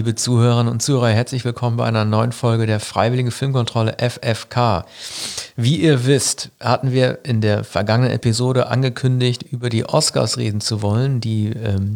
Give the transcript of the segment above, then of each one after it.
liebe Zuhörerinnen und Zuhörer, herzlich willkommen bei einer neuen Folge der Freiwilligen Filmkontrolle FFK. Wie ihr wisst, hatten wir in der vergangenen Episode angekündigt, über die Oscars reden zu wollen, die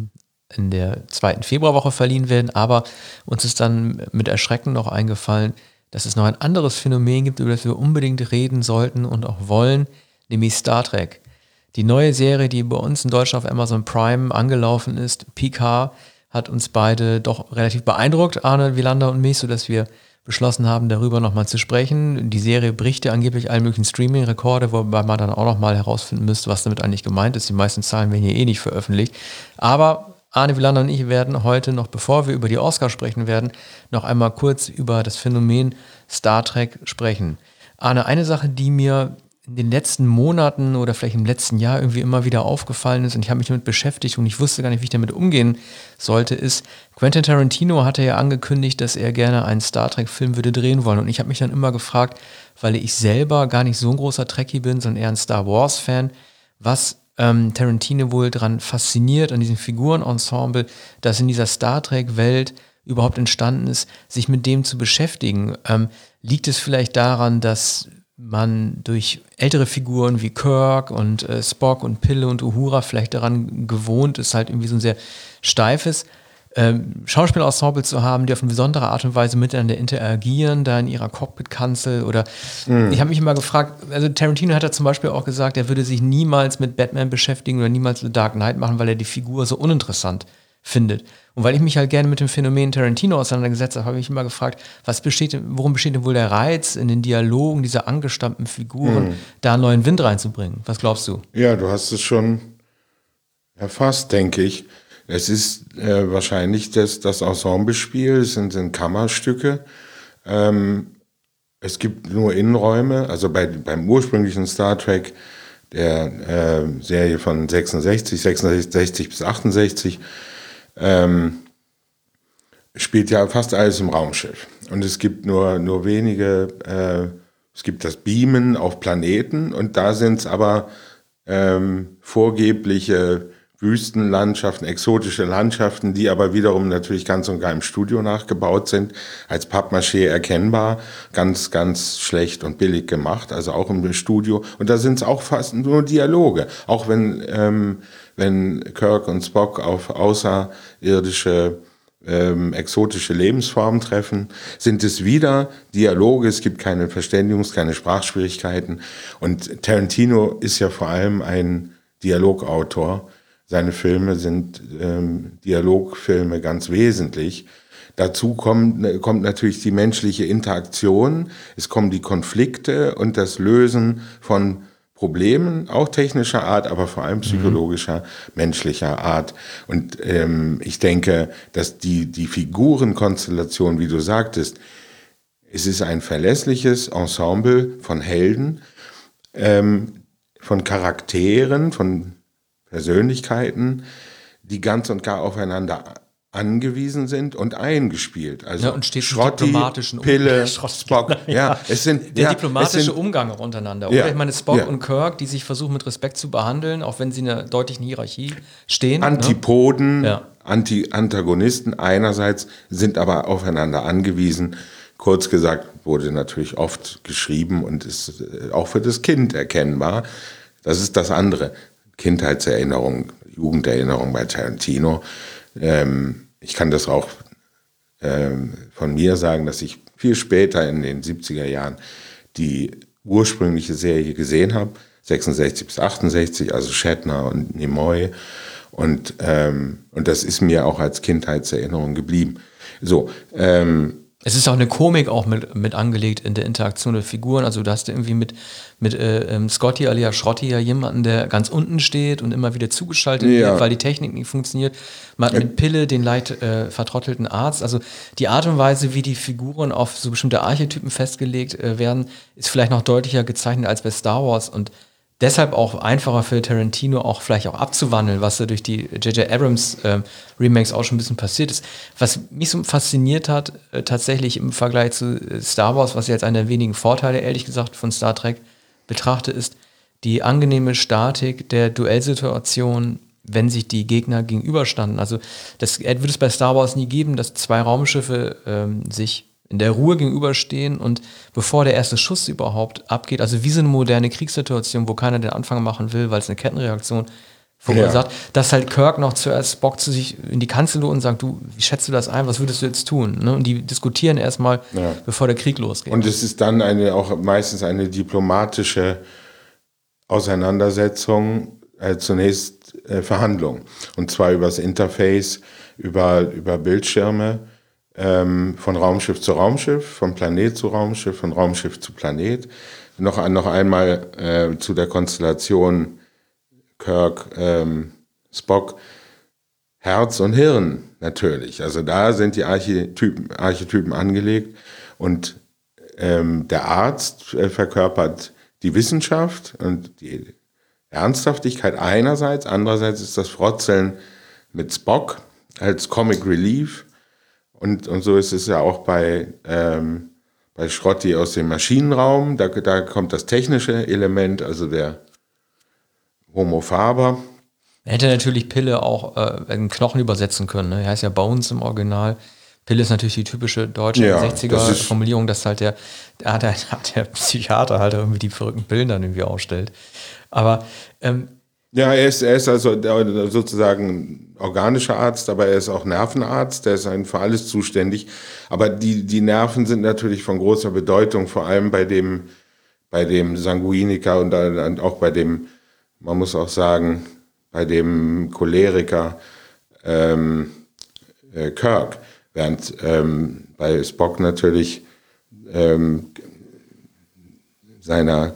in der 2. Februarwoche verliehen werden, aber uns ist dann mit Erschrecken noch eingefallen, dass es noch ein anderes Phänomen gibt, über das wir unbedingt reden sollten und auch wollen, nämlich Star Trek. Die neue Serie, die bei uns in Deutschland auf Amazon Prime angelaufen ist, Picard, hat uns beide doch relativ beeindruckt, Arne Wielander und mich, sodass wir beschlossen haben, darüber nochmal zu sprechen. Die Serie bricht ja angeblich alle möglichen Streaming-Rekorde, wobei man dann auch nochmal herausfinden müsste, was damit eigentlich gemeint ist. Die meisten Zahlen werden hier eh nicht veröffentlicht. Aber Arne Wielander und ich werden heute noch, bevor wir über die Oscars sprechen werden, noch einmal kurz über das Phänomen Star Trek sprechen. Arne, eine Sache, die mir in den letzten Monaten oder vielleicht im letzten Jahr irgendwie immer wieder aufgefallen ist und ich habe mich damit beschäftigt und ich wusste gar nicht, wie ich damit umgehen sollte, ist, Quentin Tarantino hatte ja angekündigt, dass er gerne einen Star Trek-Film würde drehen wollen und ich habe mich dann immer gefragt, weil ich selber gar nicht so ein großer Trekkie bin, sondern eher ein Star Wars-Fan, was Tarantino wohl daran fasziniert, an diesem Figurenensemble, das in dieser Star Trek-Welt überhaupt entstanden ist, sich mit dem zu beschäftigen. Liegt es vielleicht daran, dass man durch ältere Figuren wie Kirk und Spock und Pille und Uhura vielleicht daran gewohnt ist, halt irgendwie so ein sehr steifes Schauspielensemble zu haben, die auf eine besondere Art und Weise miteinander interagieren, da in ihrer Cockpit-Kanzel oder ich habe mich immer gefragt, also Tarantino hat ja zum Beispiel auch gesagt, er würde sich niemals mit Batman beschäftigen oder niemals The Dark Knight machen, weil er die Figur so uninteressant findet. Und weil ich mich halt gerne mit dem Phänomen Tarantino auseinandergesetzt habe, habe ich mich immer gefragt, worum besteht denn wohl der Reiz in den Dialogen dieser angestammten Figuren, da neuen Wind reinzubringen? Was glaubst du? Ja, du hast es schon erfasst, denke ich. Es ist wahrscheinlich das Ensemblespiel, es sind Kammerstücke. Es gibt nur Innenräume, also beim ursprünglichen Star Trek, der Serie von 66 bis 68, spielt ja fast alles im Raumschiff. Und es gibt nur wenige, es gibt das Beamen auf Planeten und da sind es aber vorgebliche Wüstenlandschaften, exotische Landschaften, die aber wiederum natürlich ganz und gar im Studio nachgebaut sind, als Pappmaché erkennbar, ganz, ganz schlecht und billig gemacht, also auch im Studio. Und da sind es auch fast nur Dialoge, auch wenn Kirk und Spock auf außerirdische exotische Lebensformen treffen, sind es wieder Dialoge, es gibt keine keine Sprachschwierigkeiten. Und Tarantino ist ja vor allem ein Dialogautor. Seine Filme sind Dialogfilme ganz wesentlich. Dazu kommt natürlich die menschliche Interaktion, es kommen die Konflikte und das Lösen von Problemen, auch technischer Art, aber vor allem psychologischer, menschlicher Art. Und ich denke, dass die Figurenkonstellation, wie du sagtest, es ist ein verlässliches Ensemble von Helden, von Charakteren, von Persönlichkeiten, die ganz und gar aufeinander angewiesen sind und eingespielt. Also ja, und steht Schrotti, Pille, Spock. Ja, es sind der diplomatische Umgang auch untereinander. Oder Ja, ich meine, Spock ja. und Kirk, die sich versuchen mit Respekt zu behandeln, auch wenn sie in einer deutlichen Hierarchie stehen. Antipoden, Ja. Antagonisten einerseits, sind aber aufeinander angewiesen. Kurz gesagt, wurde natürlich oft geschrieben und ist auch für das Kind erkennbar. Das ist das andere. Kindheitserinnerung, Jugenderinnerung bei Tarantino. Ich kann das auch von mir sagen, dass ich viel später in den 70er Jahren die ursprüngliche Serie gesehen habe, 66 bis 68, also Shatner und Nimoy. Und das ist mir auch als Kindheitserinnerung geblieben. So, Es ist auch eine Komik auch mit angelegt in der Interaktion der Figuren. Also du hast irgendwie mit Scotty alias Schrotti ja jemanden, der ganz unten steht und immer wieder zugeschaltet wird, weil die Technik nicht funktioniert. Man hat mit Pille den leicht vertrottelten Arzt. Also die Art und Weise, wie die Figuren auf so bestimmte Archetypen festgelegt werden, ist vielleicht noch deutlicher gezeichnet als bei Star Wars und deshalb auch einfacher für Tarantino auch vielleicht auch abzuwandeln, was da durch die J.J. Abrams Remakes auch schon ein bisschen passiert ist. Was mich so fasziniert hat, tatsächlich im Vergleich zu Star Wars, was ja jetzt einer der wenigen Vorteile, ehrlich gesagt, von Star Trek betrachte, ist die angenehme Statik der Duellsituation wenn sich die Gegner gegenüberstanden. Also das wird es bei Star Wars nie geben, dass zwei Raumschiffe sich in der Ruhe gegenüberstehen und bevor der erste Schuss überhaupt abgeht, also wie so eine moderne Kriegssituation, wo keiner den Anfang machen will, weil es eine Kettenreaktion verursacht, dass halt Kirk noch zuerst Spock zu sich in die Kanzel und sagt, du, wie schätzt du das ein, was würdest du jetzt tun? Ne? Und die diskutieren erstmal, bevor der Krieg losgeht. Und es ist dann auch meistens eine diplomatische Auseinandersetzung, zunächst Verhandlung. Und zwar über das Interface, über Bildschirme, von Raumschiff zu Raumschiff, von Planet zu Raumschiff, von Raumschiff zu Planet. Noch einmal zu der Konstellation Kirk, Spock, Herz und Hirn natürlich. Also da sind die Archetypen angelegt und der Arzt verkörpert die Wissenschaft und die Ernsthaftigkeit einerseits, andererseits ist das Frotzeln mit Spock als Comic Relief und so ist es ja auch bei Schrotty aus dem Maschinenraum, da kommt das technische Element, also der Homo Faber. Er hätte natürlich Pille auch in Knochen übersetzen können, ne? Er heißt ja Bones im Original. Pille ist natürlich die typische deutsche 60er-Formulierung, dass halt der Psychiater halt irgendwie die verrückten Pillen dann irgendwie ausstellt. Aber ja, er ist also sozusagen ein organischer Arzt, aber er ist auch Nervenarzt, der ist für alles zuständig. Aber die Nerven sind natürlich von großer Bedeutung, vor allem bei dem Sanguiniker und auch bei dem, man muss auch sagen, bei dem Choleriker Kirk. Während bei Spock natürlich seiner,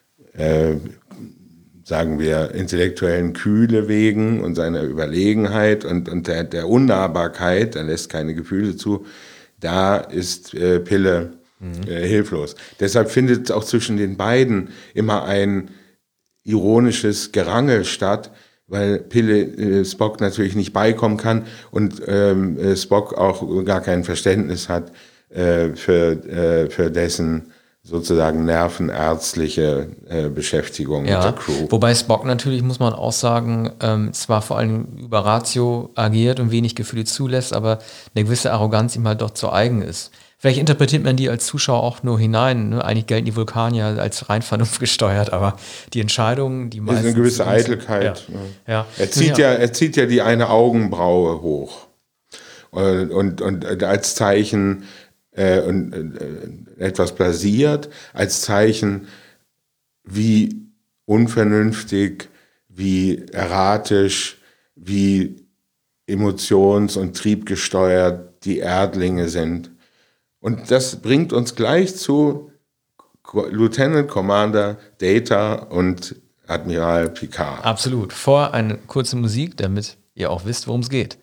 sagen wir, intellektuellen Kühle wegen und seiner Überlegenheit und der Unnahbarkeit, er lässt keine Gefühle zu, da ist Pille hilflos. Deshalb findet auch zwischen den beiden immer ein ironisches Gerangel statt, weil Pille Spock natürlich nicht beikommen kann und Spock auch gar kein Verständnis hat für dessen sozusagen nervenärztliche Beschäftigung mit der Crew. Wobei Spock natürlich, muss man auch sagen, zwar vor allem über Ratio agiert und wenig Gefühle zulässt, aber eine gewisse Arroganz ihm halt doch zu eigen ist. Vielleicht interpretiert man die als Zuschauer auch nur hinein. Ne? Eigentlich gelten die Vulkanier als rein vernunftgesteuert, aber die Entscheidungen, die meistens... Das ist eine gewisse Eitelkeit. Ja. Ja. Er zieht ja die eine Augenbraue hoch. Und als Zeichen etwas blasiert, als Zeichen, wie unvernünftig, wie erratisch, wie emotions- und triebgesteuert die Erdlinge sind. Und das bringt uns gleich zu Lieutenant Commander Data und Admiral Picard. Absolut. Vor eine kurze Musik, damit ihr auch wisst, worum es geht.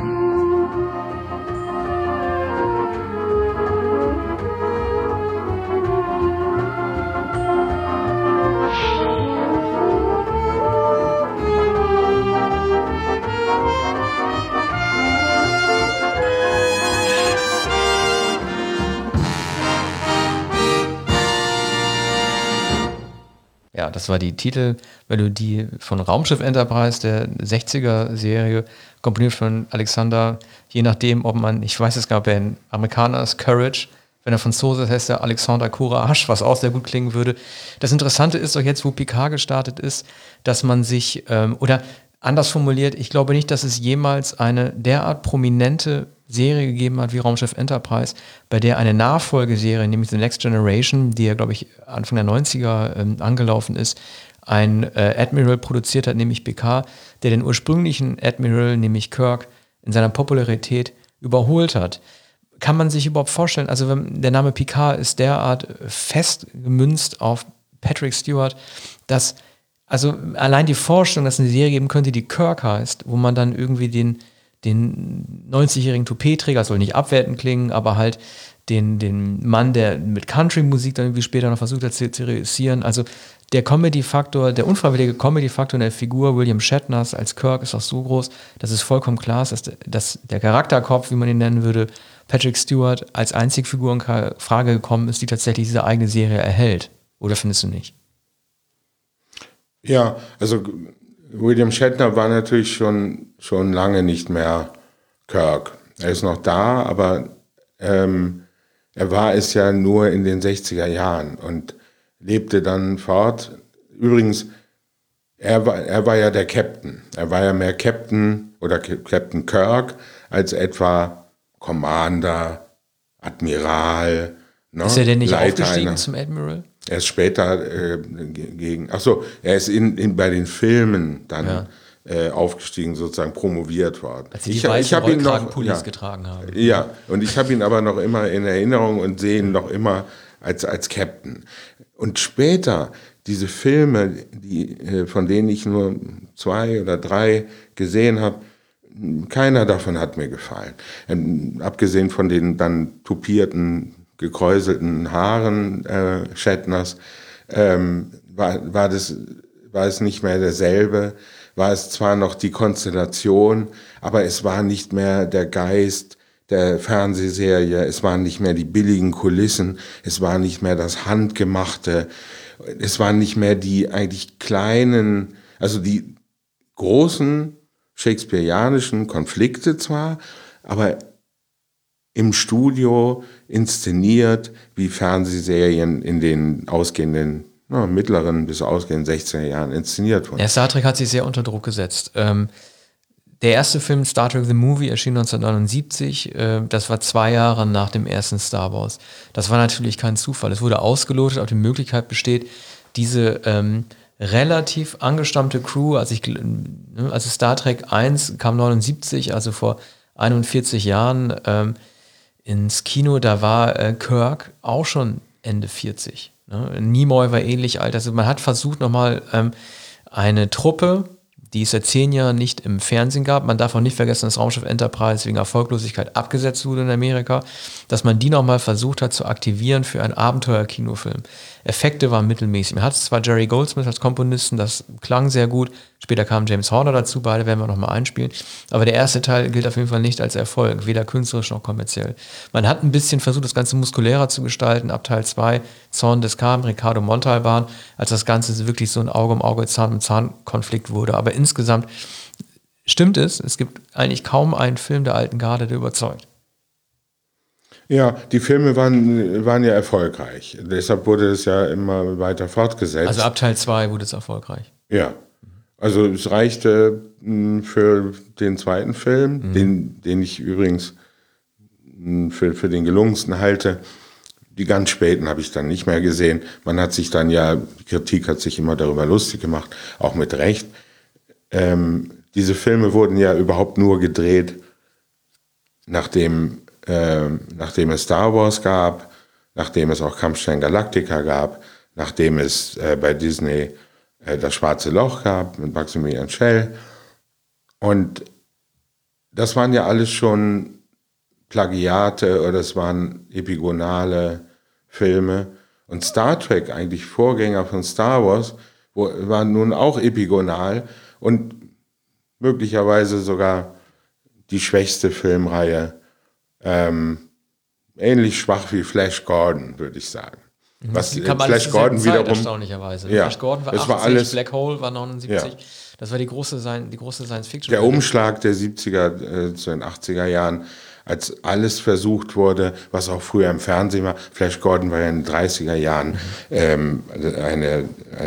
Ja, das war die Titelmelodie von Raumschiff Enterprise, der 60er-Serie, komponiert von Alexander, je nachdem, ob man, ich weiß es gar nicht, ob er ein Amerikaner ist, Courage, wenn er Franzose ist, heißt er Alexander Courage, was auch sehr gut klingen würde. Das Interessante ist doch jetzt, wo Picard gestartet ist, dass man sich, oder anders formuliert, ich glaube nicht, dass es jemals eine derart prominente Serie gegeben hat wie Raumschiff Enterprise, bei der eine Nachfolgeserie, nämlich The Next Generation, die ja, glaube ich, Anfang der 90er angelaufen ist, ein Admiral produziert hat, nämlich Picard, der den ursprünglichen Admiral, nämlich Kirk, in seiner Popularität überholt hat. Kann man sich überhaupt vorstellen, also wenn der Name Picard ist derart fest gemünzt auf Patrick Stewart, dass, also allein die Vorstellung, dass es eine Serie geben könnte, die Kirk heißt, wo man dann irgendwie den 90-jährigen Toupet-Träger, soll nicht abwertend klingen, aber halt den Mann, der mit Country-Musik dann irgendwie später noch versucht hat zu realisieren. Also der Comedy-Faktor, der unfreiwillige Comedy-Faktor in der Figur William Shatners als Kirk ist auch so groß, dass es vollkommen klar ist, dass der Charakterkopf, wie man ihn nennen würde, Patrick Stewart als einzige Figur in Frage gekommen ist, die tatsächlich diese eigene Serie erhält. Oder findest du nicht? Ja, also William Shatner war natürlich schon lange nicht mehr Kirk. Er ist noch da, aber er war es ja nur in den 60er Jahren und lebte dann fort. Übrigens, er war ja der Captain. Er war ja mehr Captain oder Captain Kirk als etwa Commander, Admiral. Ne? Ist er denn nicht Leiter aufgestiegen zum Admiral? Er ist später er ist bei den Filmen dann aufgestiegen, sozusagen promoviert worden. Als sie die weißen Rollkragenpullis getragen haben. Ja, und ich habe ihn aber noch immer in Erinnerung und sehe ihn noch immer als Captain. Und später, diese Filme, von denen ich nur 2 oder 3 gesehen habe, keiner davon hat mir gefallen. Abgesehen von den dann tupierten, gekräuselten Haaren Shatners, war es nicht mehr derselbe, war es zwar noch die Konstellation, aber es war nicht mehr der Geist der Fernsehserie, es waren nicht mehr die billigen Kulissen, es war nicht mehr das Handgemachte, es waren nicht mehr die eigentlich kleinen, also die großen shakespearianischen Konflikte zwar, aber im Studio inszeniert wie Fernsehserien in den ausgehenden, mittleren bis ausgehenden 60er Jahren inszeniert wurden. Ja, Star Trek hat sich sehr unter Druck gesetzt. Der erste Film Star Trek The Movie erschien 1979. Das war 2 Jahre nach dem ersten Star Wars. Das war natürlich kein Zufall. Es wurde ausgelotet, ob die Möglichkeit besteht, diese relativ angestammte Crew, also Star Trek 1 kam 79, also vor 41 Jahren ins Kino, da war Kirk auch schon Ende 40. Ne? Nimoy war ähnlich alt. Also man hat versucht nochmal eine Truppe, die es seit 10 Jahren nicht im Fernsehen gab. Man darf auch nicht vergessen, dass Raumschiff Enterprise wegen Erfolglosigkeit abgesetzt wurde in Amerika, dass man die nochmal versucht hat zu aktivieren für einen Abenteuer-Kinofilm. Effekte waren mittelmäßig. Man hatte zwar Jerry Goldsmith als Komponisten, das klang sehr gut. Später kam James Horner dazu, beide werden wir nochmal einspielen. Aber der erste Teil gilt auf jeden Fall nicht als Erfolg, weder künstlerisch noch kommerziell. Man hat ein bisschen versucht, das Ganze muskulärer zu gestalten. Ab Teil 2, Zorn des Khan, Ricardo Montalban, als das Ganze wirklich so ein Auge-um-Auge, Zahn-um-Zahn-Konflikt wurde. Aber insgesamt stimmt es gibt eigentlich kaum einen Film der alten Garde, der überzeugt. Ja, die Filme waren ja erfolgreich. Deshalb wurde es ja immer weiter fortgesetzt. Also ab Teil 2 wurde es erfolgreich. Ja, also es reichte für den zweiten Film, den ich übrigens für den gelungensten halte. Die ganz späten habe ich dann nicht mehr gesehen. Man hat sich dann die Kritik hat sich immer darüber lustig gemacht, auch mit Recht. Diese Filme wurden ja überhaupt nur gedreht, nachdem es Star Wars gab, nachdem es auch Kampfstein Galactica gab, nachdem es bei Disney das Schwarze Loch gab mit Maximilian Schell. Und das waren ja alles schon Plagiate oder es waren epigonale Filme. Und Star Trek, eigentlich Vorgänger von Star Wars, war nun auch epigonal und möglicherweise sogar die schwächste Filmreihe. Ähnlich schwach wie Flash Gordon, würde ich sagen. Was Flash Gordon wiederum erstaunlicherweise. Ja, Flash Gordon war 80, alles, Black Hole war 79. Ja. Das war die große Science-Fiction. Der Umschlag der 70er zu den 80er Jahren, als alles versucht wurde, was auch früher im Fernsehen war. Flash Gordon war ja in den 30er Jahren eine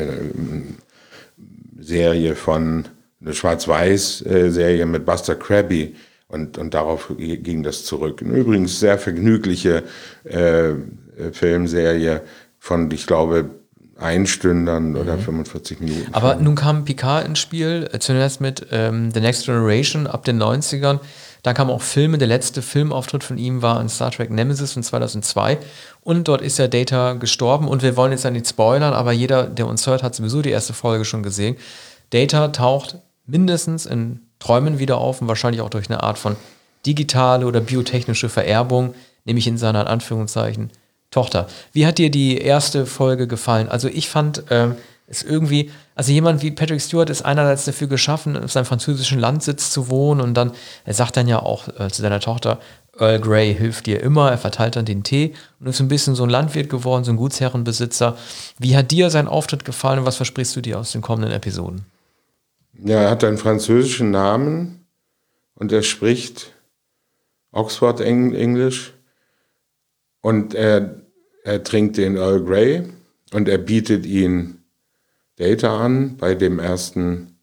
Serie eine Schwarz-Weiß-Serie mit Buster Crabbe. Und darauf ging das zurück. Übrigens sehr vergnügliche Filmserie von, ich glaube, 1 Stündern oder 45 Minuten. Aber nun kam Picard ins Spiel, zunächst mit The Next Generation ab den 90ern. Dann kamen auch Filme. Der letzte Filmauftritt von ihm war in Star Trek Nemesis von 2002. Und dort ist ja Data gestorben. Und wir wollen jetzt ja nicht spoilern, aber jeder, der uns hört, hat sowieso die erste Folge schon gesehen. Data taucht mindestens in Träumen wieder auf und wahrscheinlich auch durch eine Art von digitale oder biotechnische Vererbung, nämlich in seiner, in Anführungszeichen, Tochter. Wie hat dir die erste Folge gefallen? Also ich fand es irgendwie, also jemand wie Patrick Stewart ist einerseits dafür geschaffen, auf seinem französischen Landsitz zu wohnen und dann, er sagt dann ja auch zu seiner Tochter, Earl Grey hilft dir immer, er verteilt dann den Tee und ist ein bisschen so ein Landwirt geworden, so ein Gutsherrenbesitzer. Wie hat dir sein Auftritt gefallen und was versprichst du dir aus den kommenden Episoden? Ja, er hat einen französischen Namen und er spricht Oxford Englisch und er trinkt den Earl Grey und er bietet ihn Data an bei dem ersten.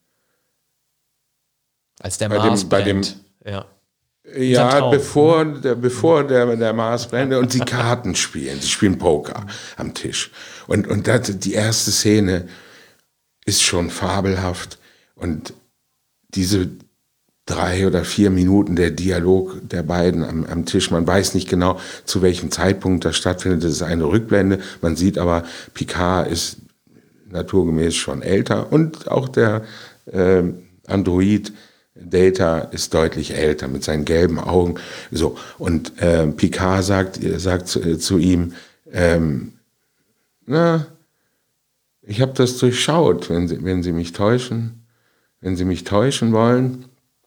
Als der Mars brennt. Ja, bevor der Mars brennt und sie Karten spielen. Sie spielen Poker am Tisch. Und die erste Szene ist schon fabelhaft. Und diese 3 oder 4 Minuten der Dialog der beiden am Tisch, man weiß nicht genau, zu welchem Zeitpunkt das stattfindet. Das ist eine Rückblende. Man sieht aber, Picard ist naturgemäß schon älter und auch der Android Data ist deutlich älter mit seinen gelben Augen. So, und Picard sagt zu ihm, ich habe das durchschaut, wenn Sie mich täuschen, wollen.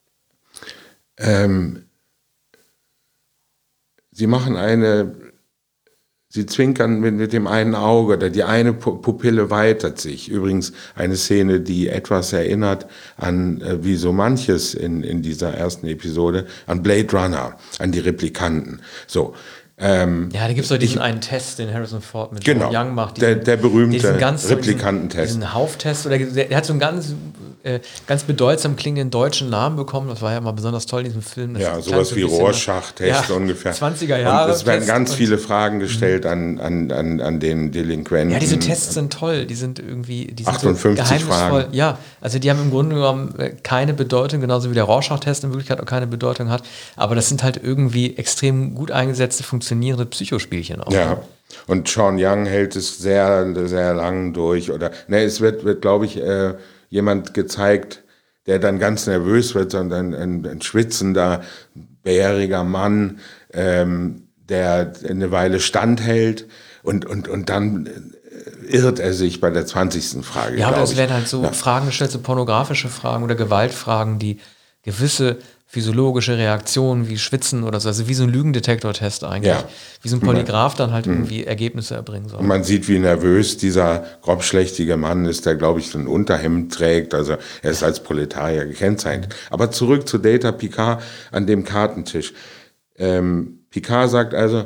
Sie zwinkern mit dem einen Auge, oder die eine Pupille weitet sich. Übrigens eine Szene, die etwas erinnert an, wie so manches in dieser ersten Episode, an Blade Runner, an die Replikanten. So. Ja, da gibt es doch diesen einen Test, den Harrison Ford mit John Young macht. Der berühmte Replikantentest. Diesen Hauftest, oder der hat so einen ganz bedeutsam klingenden deutschen Namen bekommen. Das war ja mal besonders toll in diesem Film. Ja, sowas wie Rorschach-Test ungefähr. 20er Jahre. Und es werden ganz viele Fragen gestellt an den Delinquenten. Ja, diese Tests sind toll. Die sind irgendwie 58 so geheimnisvoll. Fragen. Ja, also die haben im Grunde genommen keine Bedeutung, genauso wie der Rorschach-Test in Wirklichkeit auch keine Bedeutung hat. Aber das sind halt irgendwie extrem gut eingesetzte, funktionierende Psychospielchen auch. Ja. Und Sean Young hält es sehr, sehr lang durch. Es wird glaube ich, jemand gezeigt, der dann ganz nervös wird, sondern ein schwitzender, bäriger Mann, der eine Weile standhält und dann irrt er sich bei der 20. Frage. Ja, aber es werden halt so Fragen gestellt, so pornografische Fragen oder Gewaltfragen, die gewisse physiologische Reaktionen wie Schwitzen oder so, also wie so ein Lügendetektor-Test eigentlich, wie so ein Polygraph dann halt irgendwie Ergebnisse erbringen soll. Und man sieht, wie nervös dieser grobschlächtige Mann ist, der, glaube ich, ein Unterhemd trägt, also er ist als Proletarier gekennzeichnet. Aber zurück zu Data Picard an dem Kartentisch. Picard sagt also,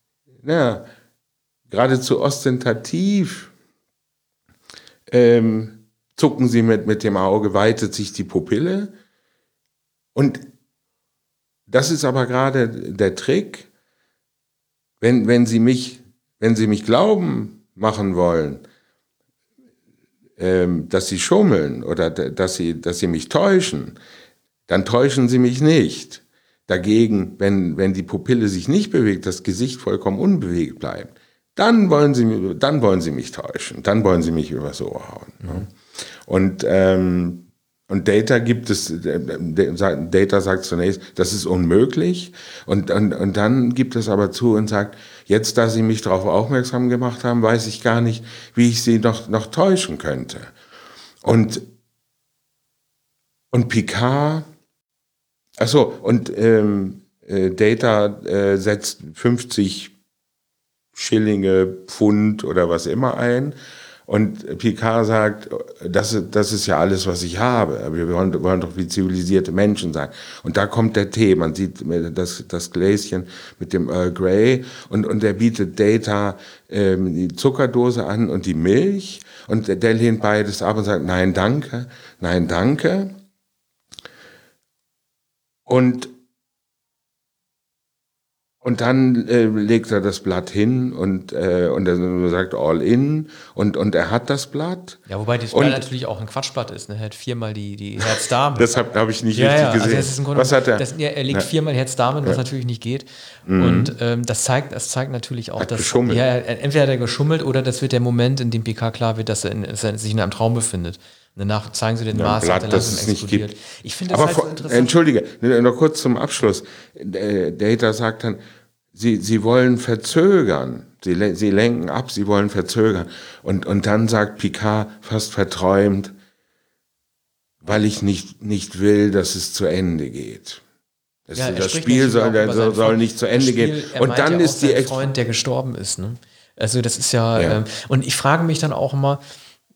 geradezu ostentativ zucken sie mit dem Auge, weitet sich die Pupille. Und das ist aber gerade der Trick, wenn Sie mich glauben machen wollen, dass Sie schummeln oder dass Sie mich täuschen, dann täuschen Sie mich nicht. Dagegen, wenn die Pupille sich nicht bewegt, das Gesicht vollkommen unbewegt bleibt, dann wollen Sie mich täuschen, dann wollen Sie mich übers Ohr hauen. Ne? Und Data Data sagt zunächst, das ist unmöglich. Und dann gibt es aber zu und sagt, jetzt, da Sie mich darauf aufmerksam gemacht haben, weiß ich gar nicht, wie ich Sie noch täuschen könnte. Und Picard, Data setzt 50 Schillinge, Pfund oder was immer ein. Und Picard sagt, das ist ja alles, was ich habe. Wir wollen doch wie zivilisierte Menschen sein. Und da kommt der Tee. Man sieht das Gläschen mit dem Earl Grey und er bietet Data die Zuckerdose an und die Milch. Und der lehnt beides ab und sagt, nein, danke, nein, danke. Und dann legt er das Blatt hin und er sagt all in und er hat das Blatt. Ja, wobei das Blatt natürlich auch ein Quatschblatt ist. Ne? Er hat 4-mal die Herz-Dame. Das habe ich nicht richtig gesehen. Also das ist im Grunde, was hat er? Er legt 4-mal Herz-Dame, was natürlich nicht geht. Und das zeigt natürlich auch, dass geschummelt. Entweder hat er geschummelt oder das wird der Moment, in dem Picard klar wird, dass er sich in einem Traum befindet. Danach zeigen sie den Mars, Blatt, das es nicht gibt. Ich finde das halt so interessant. Entschuldige, noch kurz zum Abschluss. Data sagt dann, sie wollen verzögern. Sie lenken ab, sie wollen verzögern. Und dann sagt Picard fast verträumt, weil ich nicht will, dass es zu Ende geht. Das Spiel soll nicht zu Ende gehen. Und dann ist die Freund, der gestorben ist. Ne? Also das ist ja. Und ich frage mich dann auch immer,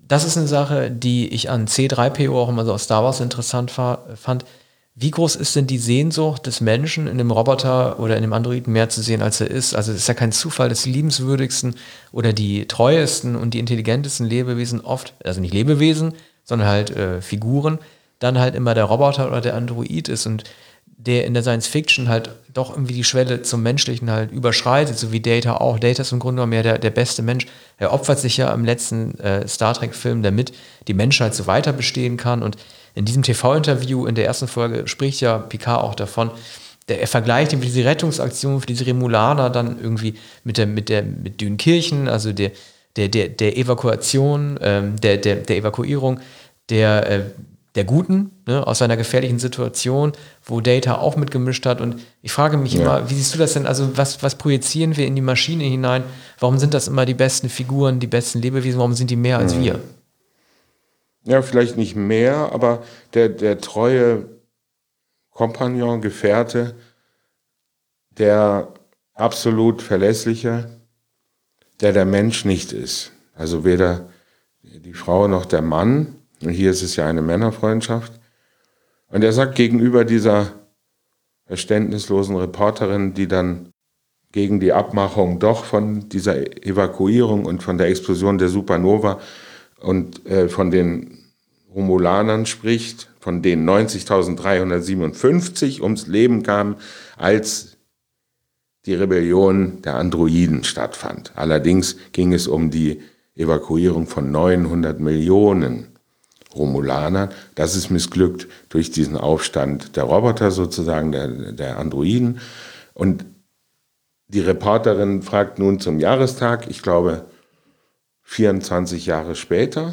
das ist eine Sache, die ich an C3PO auch immer so aus Star Wars interessant fand. Wie groß ist denn die Sehnsucht des Menschen, in dem Roboter oder in dem Androiden mehr zu sehen, als er ist? Also es ist ja kein Zufall, dass die liebenswürdigsten oder die treuesten und die intelligentesten Lebewesen oft, also nicht Lebewesen, sondern halt Figuren, dann halt immer der Roboter oder der Android ist und der in der Science-Fiction halt doch irgendwie die Schwelle zum Menschlichen halt überschreitet, so wie Data auch. Data ist im Grunde genommen ja der beste Mensch. Er opfert sich ja im letzten Star Trek-Film, damit die Menschheit so weiter bestehen kann. Und in diesem TV-Interview in der ersten Folge spricht ja Picard auch davon, er vergleicht irgendwie diese Rettungsaktion für diese Remulaner dann irgendwie mit Dünkirchen, also der Evakuation, der Evakuierung der Guten, ne, aus einer gefährlichen Situation, wo Data auch mitgemischt hat. Und ich frage mich immer, wie siehst du das denn? Also was projizieren wir in die Maschine hinein? Warum sind das immer die besten Figuren, die besten Lebewesen? Warum sind die mehr als wir? Ja, vielleicht nicht mehr, aber der treue Kompagnon, Gefährte, der absolut verlässliche, der Mensch nicht ist. Also weder die Frau noch der Mann. Und hier ist es ja eine Männerfreundschaft. Und er sagt gegenüber dieser verständnislosen Reporterin, die dann gegen die Abmachung doch von dieser Evakuierung und von der Explosion der Supernova und von den Romulanern spricht, von denen 90.357 ums Leben kamen, als die Rebellion der Androiden stattfand. Allerdings ging es um die Evakuierung von 900 Millionen Romulanern. Das ist missglückt durch diesen Aufstand der Roboter sozusagen, der Androiden. Und die Reporterin fragt nun zum Jahrestag, ich glaube 24 Jahre später,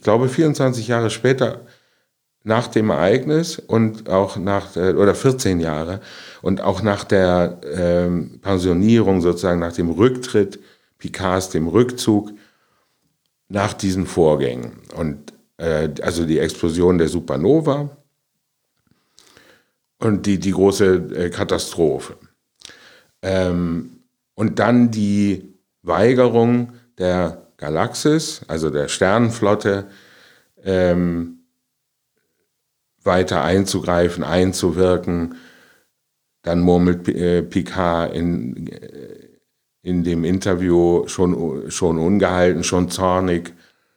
nach dem Ereignis und auch oder 14 Jahre und auch nach der Pensionierung sozusagen, nach dem Rücktritt Picards, dem Rückzug, nach diesen Vorgängen. Und also die Explosion der Supernova und die große Katastrophe. Und dann die Weigerung der Galaxis, also der Sternenflotte, weiter einzugreifen, einzuwirken. Dann murmelt Picard in dem Interview schon ungehalten, schon zornig,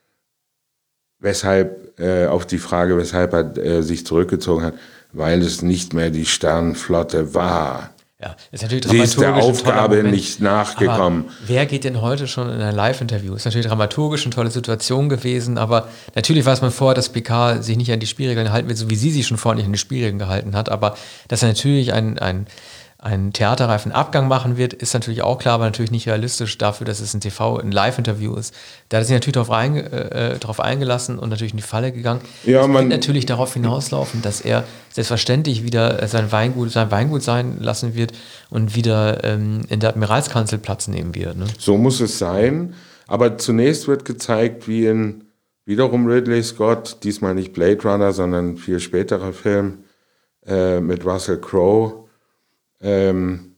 auf die Frage, weshalb er sich zurückgezogen hat, weil es nicht mehr die Sternenflotte war. Ja, ist natürlich Sie ist der Aufgabe nicht nachgekommen. Aber wer geht denn heute schon in ein Live-Interview? Ist natürlich dramaturgisch eine tolle Situation gewesen, aber natürlich weiß man vorher, dass Picard sich nicht an die Spielregeln halten wird, so wie sie sich schon vorher nicht an die Spielregeln gehalten hat, aber dass er natürlich einen theaterreifen Abgang machen wird, ist natürlich auch klar, aber natürlich nicht realistisch dafür, dass es ein Live-Interview ist. Da hat er sich natürlich darauf eingelassen und natürlich in die Falle gegangen. Ja, es wird natürlich darauf hinauslaufen, dass er selbstverständlich wieder sein Weingut sein lassen wird und wieder in der Admiralskanzel Platz nehmen wird. Ne? So muss es sein, aber zunächst wird gezeigt, wie in wiederum Ridley Scott, diesmal nicht Blade Runner, sondern ein viel späterer Film mit Russell Crowe, ein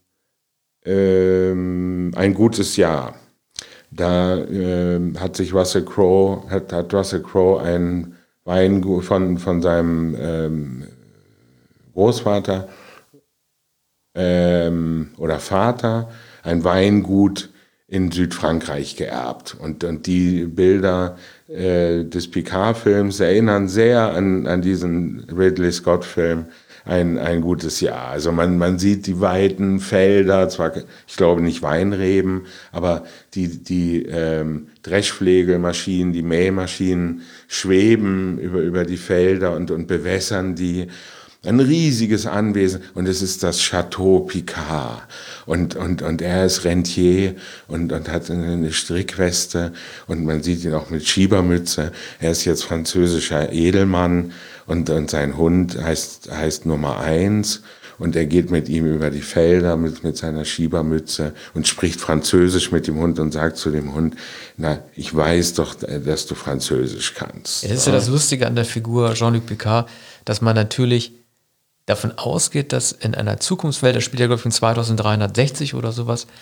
gutes Jahr. Da hat Russell Crowe ein Weingut von seinem Großvater oder Vater, ein Weingut in Südfrankreich geerbt. Und die Bilder des Picard-Films erinnern sehr an diesen Ridley Scott-Film, ein gutes Jahr. Also man sieht die weiten Felder, zwar, ich glaube nicht Weinreben, aber die Dreschflegelmaschinen, die Mähmaschinen schweben über die Felder und bewässern die. Ein riesiges Anwesen und es ist das Chateau Picard und er ist Rentier und hat eine Strickweste und man sieht ihn auch mit Schiebermütze. Er ist jetzt französischer Edelmann und sein Hund heißt Nummer 1 und er geht mit ihm über die Felder mit seiner Schiebermütze und spricht Französisch mit dem Hund und sagt zu dem Hund, na, ich weiß doch, dass du Französisch kannst. Es ist ja das Lustige an der Figur Jean-Luc Picard, dass man natürlich davon ausgeht, dass in einer Zukunftswelt, das spielt ja glaube ich in 2360 oder sowas,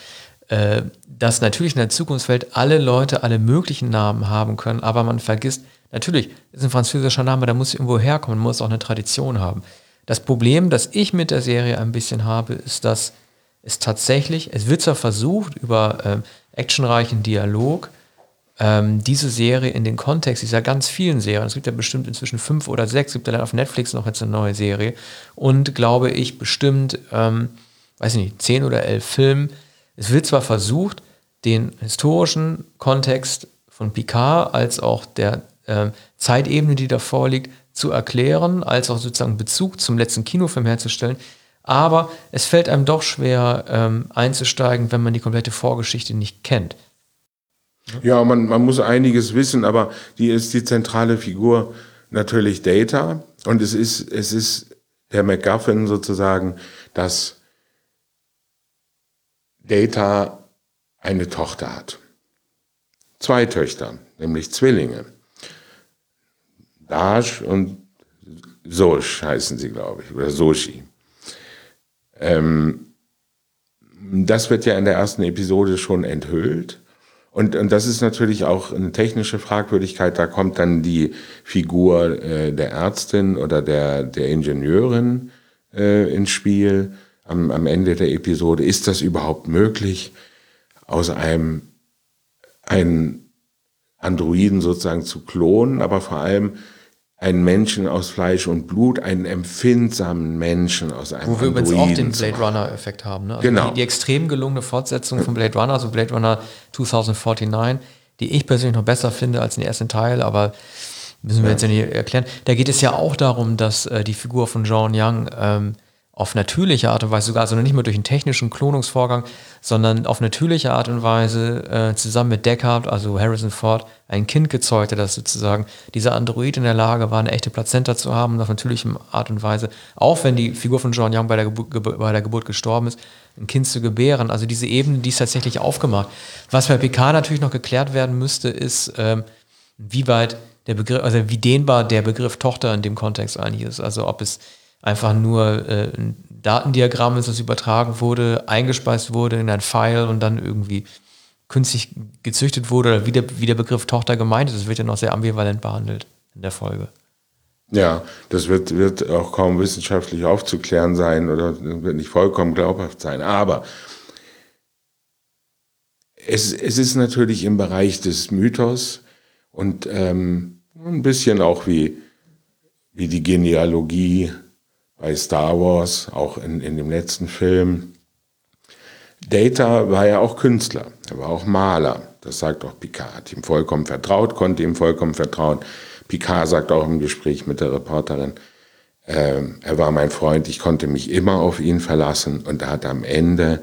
dass natürlich in der Zukunftswelt alle Leute alle möglichen Namen haben können, aber man vergisst, natürlich ist ein französischer Name, da muss irgendwo herkommen, muss auch eine Tradition haben. Das Problem, das ich mit der Serie ein bisschen habe, ist, dass es tatsächlich, es wird zwar versucht, über actionreichen Dialog, diese Serie in den Kontext dieser ganz vielen Serien, es gibt ja bestimmt inzwischen 5 oder 6, es gibt ja dann auf Netflix noch jetzt eine neue Serie und glaube ich bestimmt, weiß ich nicht, 10 oder 11 Filmen. Es wird zwar versucht, den historischen Kontext von Picard als auch der Zeitebene, die davor liegt, zu erklären, als auch sozusagen Bezug zum letzten Kinofilm herzustellen, aber es fällt einem doch schwer einzusteigen, wenn man die komplette Vorgeschichte nicht kennt. Ja, man muss einiges wissen, aber die zentrale Figur natürlich Data und es ist der MacGuffin sozusagen, dass Data eine Tochter hat. 2 Töchter, nämlich Zwillinge. Dahj und Soch heißen sie, glaube ich, oder Sochi. Das wird ja in der ersten Episode schon enthüllt. Und das ist natürlich auch eine technische Fragwürdigkeit. Da kommt dann die Figur der Ärztin oder der Ingenieurin ins Spiel am Ende der Episode. Ist das überhaupt möglich, aus einem Androiden sozusagen zu klonen, aber vor allem einen Menschen aus Fleisch und Blut, einen empfindsamen Menschen aus einem Wo wir Androiden. übrigens auch den Blade Runner-Effekt haben. Ne? Also genau. Die extrem gelungene Fortsetzung von Blade Runner, also Blade Runner 2049, die ich persönlich noch besser finde als den ersten Teil, aber müssen wir jetzt ja nicht erklären. Da geht es ja auch darum, dass die Figur von John Young auf natürliche Art und Weise sogar, also nicht mehr durch einen technischen Klonungsvorgang, sondern auf natürliche Art und Weise zusammen mit Deckard, also Harrison Ford, ein Kind gezeugt hat, dass sozusagen dieser Android in der Lage war, eine echte Plazenta zu haben, auf natürliche Art und Weise, auch wenn die Figur von John Young bei der Geburt gestorben ist, ein Kind zu gebären. Also diese Ebene, die ist tatsächlich aufgemacht. Was bei Picard natürlich noch geklärt werden müsste, ist, wie weit der Begriff, also wie dehnbar der Begriff Tochter in dem Kontext eigentlich ist. Also ob es einfach nur ein Datendiagramm ist, das übertragen wurde, eingespeist wurde in ein File und dann irgendwie künstlich gezüchtet wurde oder wie der Begriff Tochter gemeint ist. Das wird ja noch sehr ambivalent behandelt in der Folge. Ja, das wird auch kaum wissenschaftlich aufzuklären sein oder wird nicht vollkommen glaubhaft sein. Aber es ist natürlich im Bereich des Mythos und ein bisschen auch wie die Genealogie bei Star Wars, auch in dem letzten Film. Data war ja auch Künstler, er war auch Maler. Das sagt auch Picard, hat ihm vollkommen vertraut, konnte ihm vollkommen vertrauen. Picard sagt auch im Gespräch mit der Reporterin, er war mein Freund, ich konnte mich immer auf ihn verlassen und er hat am Ende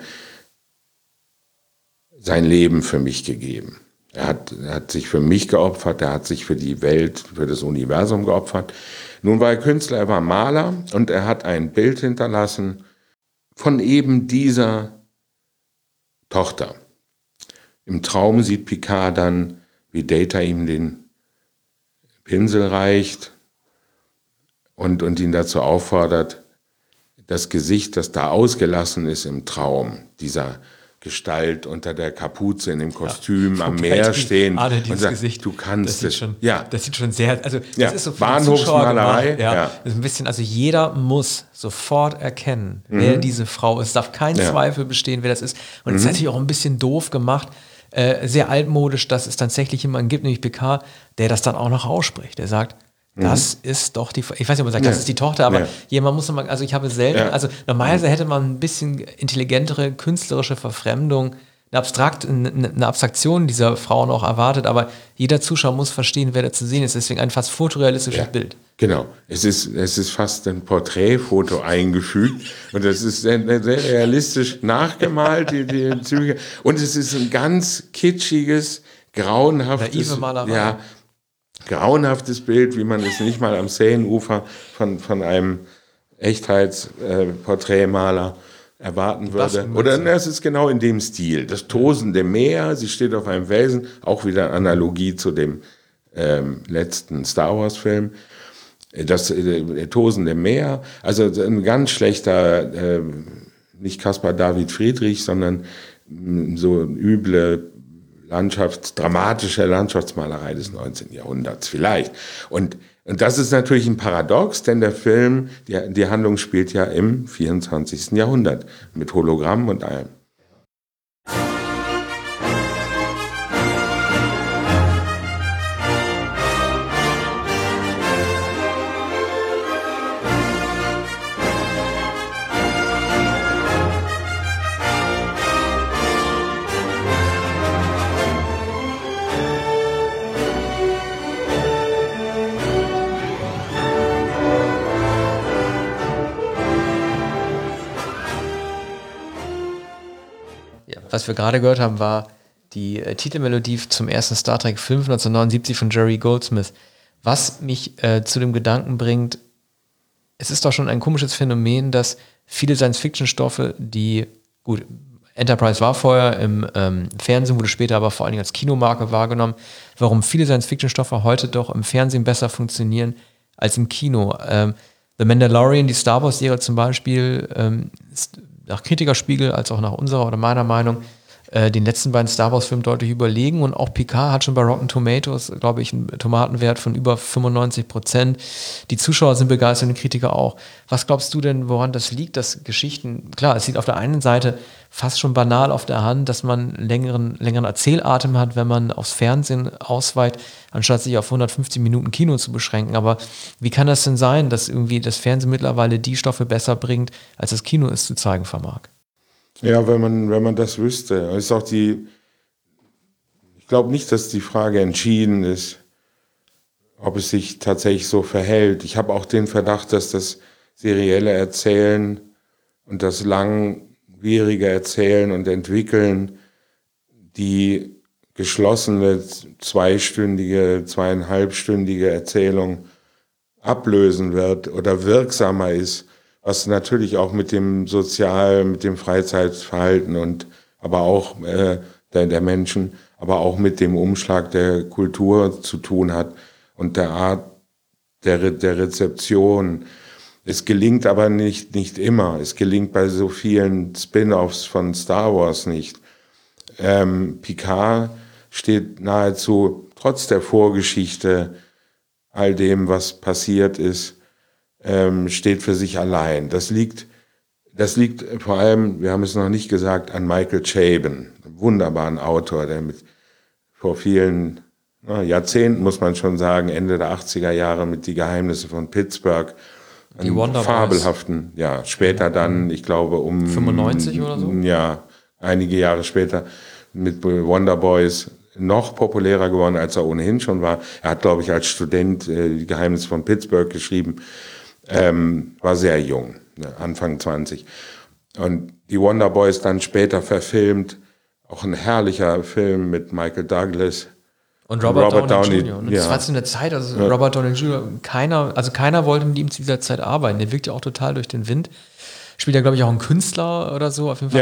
sein Leben für mich gegeben. Er hat sich für mich geopfert, er hat sich für die Welt, für das Universum geopfert. Nun war er Künstler, er war Maler und er hat ein Bild hinterlassen von eben dieser Tochter. Im Traum sieht Picard dann, wie Data ihm den Pinsel reicht und ihn dazu auffordert, das Gesicht, das da ausgelassen ist im Traum, dieser Gestalt unter der Kapuze in dem Kostüm am Meer stehen und sagt, Gesicht, du kannst das sieht schon sehr, also das ist so für Bahnhofsmalerei. Das ist ein bisschen, also jeder muss sofort erkennen, wer diese Frau ist. Es darf kein Zweifel bestehen, wer das ist. Und es ist natürlich auch ein bisschen doof gemacht, sehr altmodisch, dass es tatsächlich jemanden gibt, nämlich Picard, der das dann auch noch ausspricht. Der sagt, das ist doch die, ich weiß nicht, ob man sagt, das ist die Tochter, aber jemand muss mal, also ich habe selten, also normalerweise hätte man ein bisschen intelligentere, künstlerische Verfremdung, eine Abstraktion dieser Frauen auch erwartet, aber jeder Zuschauer muss verstehen, wer da zu sehen ist, deswegen ein fast fotorealistisches Bild. Genau, es ist fast ein Porträtfoto eingefügt und das ist sehr, sehr realistisch nachgemalt, die Züge, und es ist ein ganz kitschiges, grauenhaftes, grauenhaftes Bild, wie man es nicht mal am Seenufer von einem Echtheitsporträtmaler erwarten würde. Oder es ist genau in dem Stil. Das tosende Meer, sie steht auf einem Felsen, auch wieder Analogie zu dem letzten Star Wars Film. Das tosende Meer, also ein ganz schlechter, nicht Caspar David Friedrich, sondern so üble dramatische Landschaftsmalerei des 19. Jahrhunderts vielleicht. Und das ist natürlich ein Paradox, denn der Film, die Handlung spielt ja im 24. Jahrhundert mit Hologramm und allem. Was wir gerade gehört haben, war die Titelmelodie zum ersten Star Trek-Film 1979 von Jerry Goldsmith. Was mich zu dem Gedanken bringt, es ist doch schon ein komisches Phänomen, dass viele Science-Fiction-Stoffe, die, gut, Enterprise war vorher im Fernsehen, wurde später aber vor allen Dingen als Kinomarke wahrgenommen, warum viele Science-Fiction-Stoffe heute doch im Fernsehen besser funktionieren als im Kino. The Mandalorian, die Star Wars-Serie zum Beispiel, ist nach Kritikerspiegel als auch nach unserer oder meiner Meinung den letzten beiden Star Wars-Filmen deutlich überlegen, und auch Picard hat schon bei Rotten Tomatoes, glaube ich, einen Tomatenwert von über 95%. Die Zuschauer sind begeistert und die Kritiker auch. Was glaubst du denn, woran das liegt, dass Geschichten, klar, es liegt auf der einen Seite fast schon banal auf der Hand, dass man längeren Erzählatem hat, wenn man aufs Fernsehen ausweicht, anstatt sich auf 150 Minuten Kino zu beschränken. Aber wie kann das denn sein, dass irgendwie das Fernsehen mittlerweile die Stoffe besser bringt, als das Kino es zu zeigen vermag? Ja, wenn man das wüsste. Ist auch ich glaube nicht, dass die Frage entschieden ist, ob es sich tatsächlich so verhält. Ich habe auch den Verdacht, dass das serielle Erzählen und das langwierige Erzählen und Entwickeln die geschlossene zweieinhalbstündige Erzählung ablösen wird oder wirksamer ist, was natürlich auch mit dem Freizeitverhalten und aber auch der Menschen, aber auch mit dem Umschlag der Kultur zu tun hat und der Art der Rezeption. Es gelingt aber nicht immer. Es gelingt bei so vielen Spin-offs von Star Wars nicht. Picard steht nahezu trotz der Vorgeschichte, all dem, was passiert ist, steht für sich allein. Das liegt vor allem, wir haben es noch nicht gesagt, an Michael Chabon, einem wunderbaren Autor, der vor vielen Jahrzehnten, muss man schon sagen, Ende der 80er Jahre mit Die Geheimnisse von Pittsburgh, die Wonder fabelhaften, später dann, ich glaube 95 oder so? Ja, einige Jahre später mit Wonder Boys noch populärer geworden, als er ohnehin schon war. Er hat, glaube ich, als Student Die Geheimnisse von Pittsburgh geschrieben. War sehr jung, Anfang 20. Und die Wonder Boys dann später verfilmt, auch ein herrlicher Film mit Michael Douglas. Und Robert Downey Jr. Und das war zu einer Zeit, also Robert Downey Jr., keiner wollte mit ihm zu dieser Zeit arbeiten. Der wirkt ja auch total durch den Wind. Spielt ja, glaube ich, auch ein Künstler oder so. Auf jeden Fall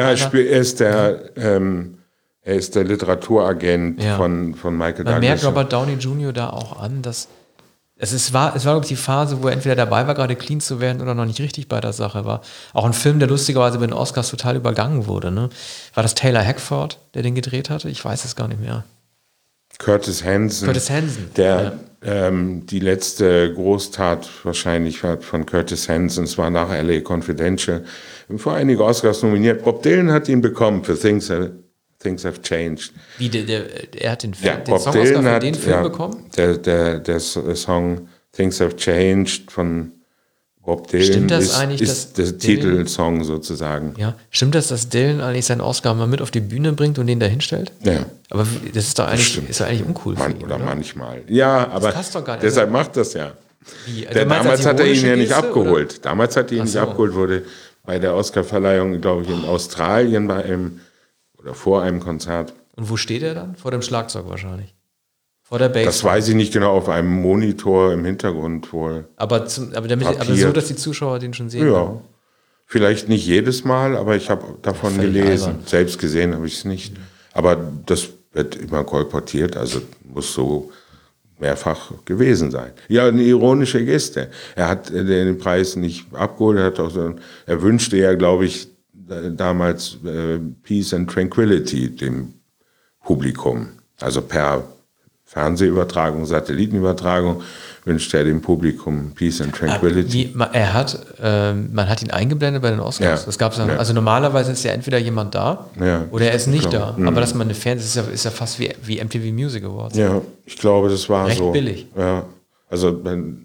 er ist der Literaturagent von Michael Douglas. Man merkt Robert Downey Jr. da auch an, dass es war, glaube ich, die Phase, wo er entweder dabei war, gerade clean zu werden oder noch nicht richtig bei der Sache war. Auch ein Film, der lustigerweise bei den Oscars total übergangen wurde. Ne? War das Taylor Hackford, der den gedreht hatte? Ich weiß es gar nicht mehr. Curtis Hanson. Der die letzte Großtat wahrscheinlich von Curtis Hanson. Es war nach L.A. Confidential. Vor einige Oscars nominiert. Bob Dylan hat ihn bekommen für Things Have Changed. Wie, er hat den Song Dylan für den Film bekommen? Der Song Things Have Changed von Bob Dylan ist der Titelsong sozusagen. Ja. Stimmt das, dass Dylan eigentlich seinen Oscar mal mit auf die Bühne bringt und den da hinstellt? Ja. Aber das ist doch eigentlich uncool für ihn, oder manchmal. Ja, aber das passt doch gar nicht. Deshalb macht das ja. Wie? Also damals hat er ihn ja nicht abgeholt. Oder? Damals hat er ihn nicht abgeholt, wurde bei der Oscarverleihung, glaube ich, in Australien vor einem Konzert. Und wo steht er dann? Vor dem Schlagzeug wahrscheinlich. Vor der Bass. Das weiß ich nicht genau, auf einem Monitor im Hintergrund wohl. Aber so, dass die Zuschauer den schon sehen. Ja, vielleicht nicht jedes Mal, aber ich habe davon gelesen. Albern. Selbst gesehen habe ich es nicht. Aber das wird immer kolportiert, also muss so mehrfach gewesen sein. Ja, eine ironische Geste. Er hat den Preis nicht abgeholt, er wünschte ja, glaube ich, damals Peace and Tranquility dem Publikum, also per Fernsehübertragung, Satellitenübertragung, wünscht er dem Publikum Peace and Tranquility. Man hat ihn eingeblendet bei den Oscars. Ja. Das gab's also normalerweise ist ja entweder jemand da oder er ist nicht da. Aber dass man eine Fernseh ist ja fast wie MTV Music Awards. Ja, ich glaube, das war recht so. Billig. Ja, also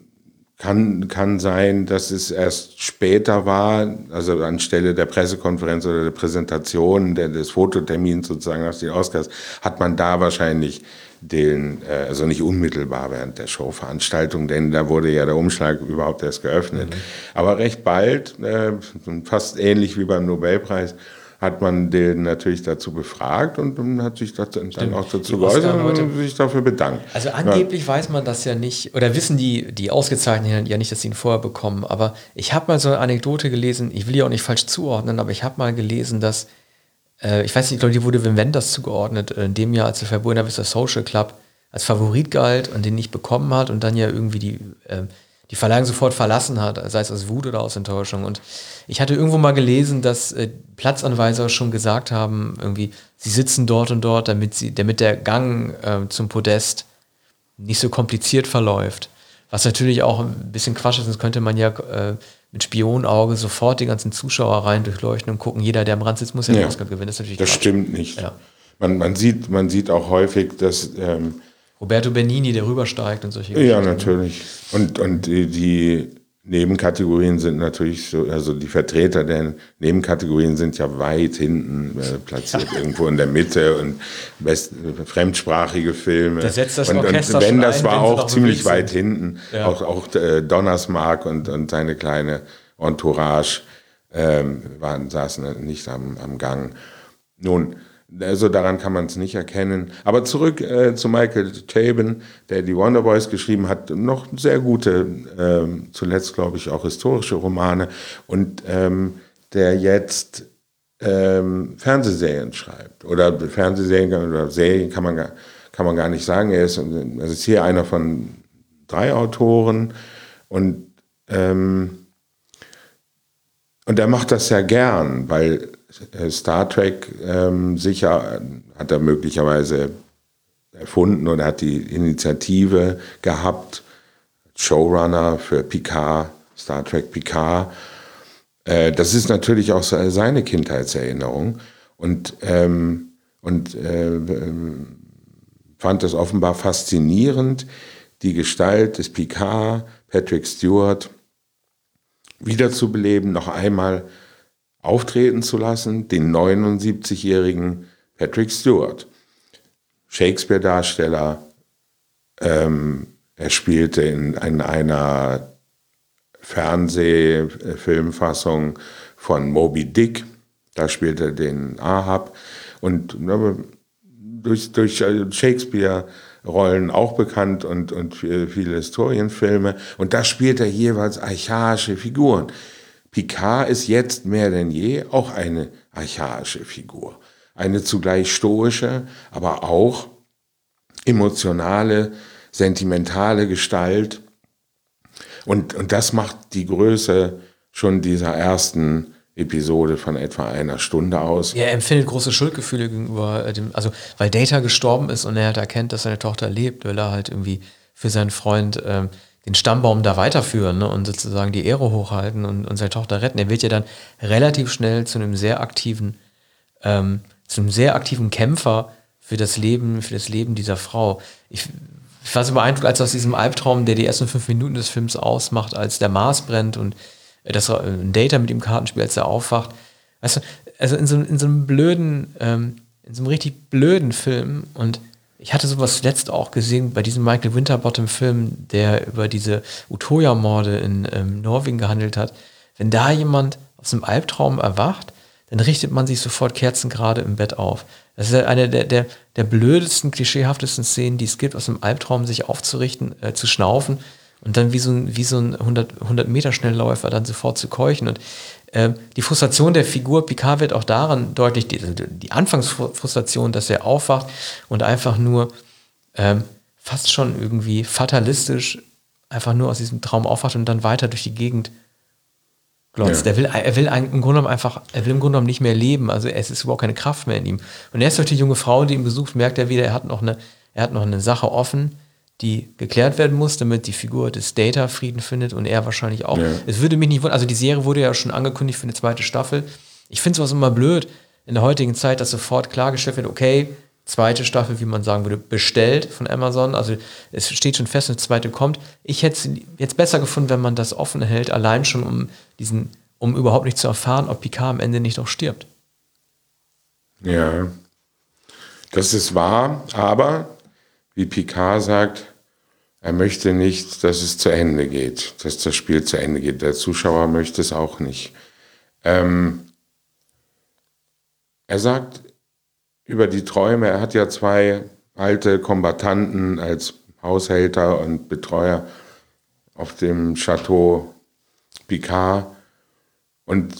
kann sein, dass es erst später war, also anstelle der Pressekonferenz oder der Präsentation des Fototermins sozusagen nach den Oscars, hat man da wahrscheinlich also nicht unmittelbar während der Showveranstaltung, denn da wurde ja der Umschlag überhaupt erst geöffnet. Aber recht bald, fast ähnlich wie beim Nobelpreis, hat man den natürlich dazu befragt und hat sich dann auch dazu geäußert und sich dafür bedankt. Also angeblich weiß man das ja nicht, oder wissen die Ausgezeichneten ja nicht, dass sie ihn vorher bekommen, aber ich habe mal so eine Anekdote gelesen, ich will die auch nicht falsch zuordnen, aber ich habe mal gelesen, dass ich weiß nicht, ich glaube, die wurde Wim Wenders zugeordnet, in dem Jahr, als der Buena Vista Social Club als Favorit galt und den nicht bekommen hat und dann ja irgendwie die Verleihung sofort verlassen hat, sei es aus Wut oder aus Enttäuschung. Und ich hatte irgendwo mal gelesen, dass Platzanweiser schon gesagt haben, irgendwie, sie sitzen dort und dort, damit der Gang zum Podest nicht so kompliziert verläuft. Was natürlich auch ein bisschen Quatsch ist, sonst könnte man ja mit Spionauge sofort die ganzen Zuschauer rein durchleuchten und gucken, jeder, der am Rand sitzt, muss ja den Oscar gewinnen. Das ist natürlich das Quatsch. Stimmt nicht. Ja. Man sieht auch häufig, dass Roberto Benigni, der rübersteigt und solche Geschichten. Ja, natürlich. Und die Nebenkategorien sind natürlich so, also die Vertreter der Nebenkategorien sind ja weit hinten platziert, irgendwo in der Mitte und fremdsprachige Filme. Da setzt das und Orchester wenn schon das ein, war wenn sie auch noch ziemlich bewegt weit hinten. Ja. Auch Donnersmarck und seine kleine Entourage saßen nicht am Gang. Nun, also daran kann man es nicht erkennen. Aber zurück zu Michael Chabon, der die Wonder Boys geschrieben hat, noch sehr gute, zuletzt glaube ich auch historische Romane und der jetzt Fernsehserien schreibt. Oder Fernsehserien oder Serien kann man gar nicht sagen. Er ist hier einer von 3 Autoren und er macht das ja gern, weil Star Trek sicher hat er möglicherweise erfunden oder hat die Initiative gehabt, Showrunner für Picard, Star Trek Picard. Das ist natürlich auch seine Kindheitserinnerung und fand es offenbar faszinierend, die Gestalt des Picard, Patrick Stewart, wiederzubeleben, noch einmal auftreten zu lassen, den 79-jährigen Patrick Stewart. Shakespeare-Darsteller, er spielte in einer Fernsehfilmfassung von Moby Dick, da spielte er den Ahab und durch Shakespeare-Rollen auch bekannt und viele Historienfilme und da spielt er jeweils archaische Figuren. Picard ist jetzt mehr denn je auch eine archaische Figur. Eine zugleich stoische, aber auch emotionale, sentimentale Gestalt. Und das macht die Größe schon dieser ersten Episode von etwa 1 Stunde aus. Er empfindet große Schuldgefühle gegenüber dem, also weil Data gestorben ist und er halt erkennt, dass seine Tochter lebt, will er halt irgendwie für seinen Freund den Stammbaum da weiterführen, ne, und sozusagen die Ehre hochhalten und seine Tochter retten. Er wird ja dann relativ schnell zu einem sehr aktiven Kämpfer für das Leben dieser Frau. Ich war so beeindruckt, als aus diesem Albtraum, der die ersten 5 Minuten des Films ausmacht, als der Mars brennt und das ein Data mit ihm Kartenspiel, als er aufwacht. Weißt du, also in so einem blöden, in so einem richtig blöden Film, und ich hatte sowas letzt auch gesehen bei diesem Michael Winterbottom-Film, der über diese Utoya-Morde in Norwegen gehandelt hat. Wenn da jemand aus einem Albtraum erwacht, dann richtet man sich sofort kerzengerade im Bett auf. Das ist eine der blödesten, klischeehaftesten Szenen, die es gibt, aus einem Albtraum sich aufzurichten, zu schnaufen und dann wie so ein 100 Meter Schnellläufer dann sofort zu keuchen. Und die Frustration der Figur Picard wird auch daran deutlich, die Anfangsfrustration, dass er aufwacht und einfach nur fast schon irgendwie fatalistisch einfach nur aus diesem Traum aufwacht und dann weiter durch die Gegend glotzt. Ja. Er will im Grunde genommen nicht mehr leben. Also es ist überhaupt keine Kraft mehr in ihm. Und erst durch die junge Frau, die ihn besucht, merkt er wieder, er hat noch eine Sache offen, die geklärt werden muss, damit die Figur des Data Frieden findet und er wahrscheinlich auch. Ja. Es würde mich nicht wundern, also die Serie wurde ja schon angekündigt für eine zweite Staffel. Ich finde sowas immer blöd in der heutigen Zeit, dass sofort klargestellt wird, okay, zweite Staffel, wie man sagen würde, bestellt von Amazon. Also es steht schon fest, eine zweite kommt. Ich hätte es jetzt besser gefunden, wenn man das offen hält, allein schon um überhaupt nicht zu erfahren, ob Picard am Ende nicht noch stirbt. Ja, das ist wahr, aber wie Picard sagt, er möchte nicht, dass es zu Ende geht, dass das Spiel zu Ende geht. Der Zuschauer möchte es auch nicht. Er sagt über die Träume, er hat ja 2 alte Kombattanten als Haushälter und Betreuer auf dem Chateau Picard. Und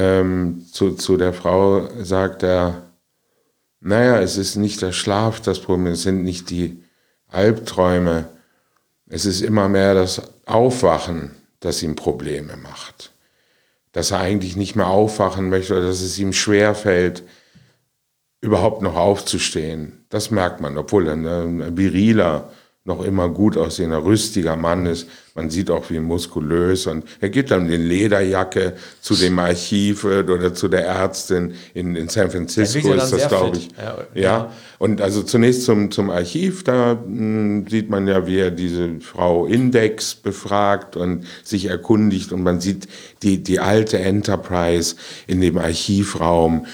zu der Frau sagt er, naja, es ist nicht der Schlaf das Problem, es sind nicht die Albträume, es ist immer mehr das Aufwachen, das ihm Probleme macht. Dass er eigentlich nicht mehr aufwachen möchte oder dass es ihm schwerfällt, überhaupt noch aufzustehen. Das merkt man, obwohl er ein viriler, noch immer gut aussehender, rüstiger Mann ist. Man sieht auch, wie muskulös. Und er geht dann in Lederjacke zu dem Archiv oder zu der Ärztin in San Francisco, ist das, glaube ich. Ja. Und also zunächst zum Archiv, da sieht man ja, wie er diese Frau Index befragt und sich erkundigt. Und man sieht die alte Enterprise in dem Archivraum,